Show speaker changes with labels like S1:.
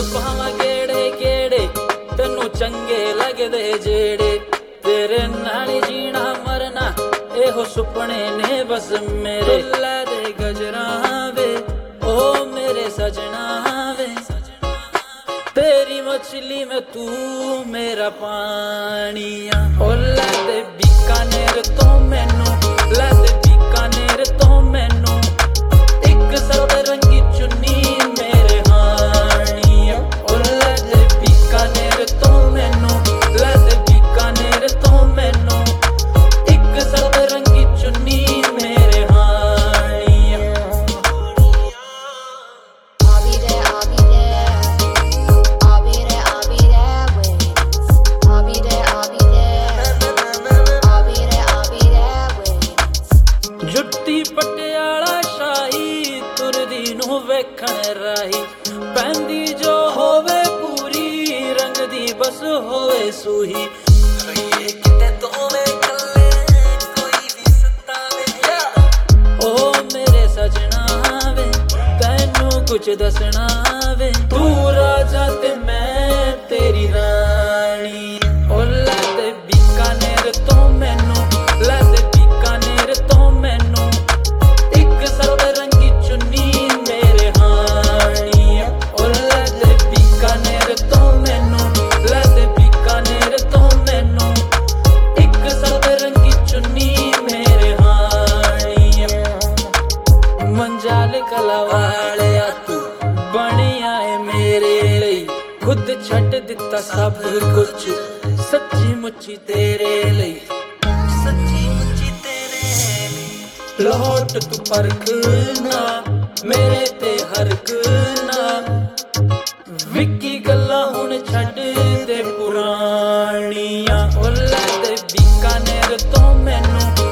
S1: ਭਾਵਾਂ ਕਿਹੜੇ ਕਿਹੜੇ ਤੈਨੂੰ ਚੰਗੇ ਲੱਗਦੇ ਜਿਹੜੇ तेरे नाल जीना मरना एहो सुपने ने बस मेरे ला दे गजरा वे ओ मेरे सजना वे तेरी मछली में तू मेरा पानिया ओ ला दे बीकानेर तो मैनू ला दे बीकानेर तो मैनू एक सद रंगी चुन्नी मेरे हानिया ओ ला दे बीकानेर तो मैनू ला दे बीकानेर तो मैनू एक सद रंगी चुन्नी मेरे हानिया
S2: I'll be there, I'll be there. I'll be there, I'll be there with. I'll be there, I'll be there. I'll be there, I'll be there with.
S1: जुत्ती पटियाला शाही तुरदी नूं वेखण राही पैंदी जो होवे पूरी रंग दी बस होवे सूही रहिए किते दोवें कल्ले कोई भी सतावे ओ मेरे सजना वे तैनू कुछ दसना वे तू राजा ते मैं तेरी रानी ओ ला दे बीकानेर तो मैनू ला दे बीकानेर तो मैनू एक सद रंगी चुन्नी मेरे हानिया ओ ला दे बीकानेर तो मैनू ला दे बीकानेर तो मैनू एक सद रंगी चुन्नी मेरे हानिया मंजाल कला वालिया तू बनिया है मेरे ਲਈ खुद ਛੱਡ ਦਿੱਤਾ ਸਭ ਕੁਝ ਸੱਚੀ ਮੁੱਚੀ ਤੇਰੇ ਲਈ ਸੱਚੀ ਮੁੱਚੀ ਤੇਰੇ ਲਈ ਲੌਟ ਤੂੰ ਪਰਖਣਾ ਮੇਰੇ ਤੇ ਹਰਕ ਨਾ ਵਿੱਕੀ ਗੱਲਾਂ ਹੁਣ ਛੱਡ ਦੇ ਪੁਰਾਣੀਆਂ ਉਹ ਲੈ ਦੇ ਬੀਕਾਨੇਰ ਤੋਂ ਮੈਨੂੰ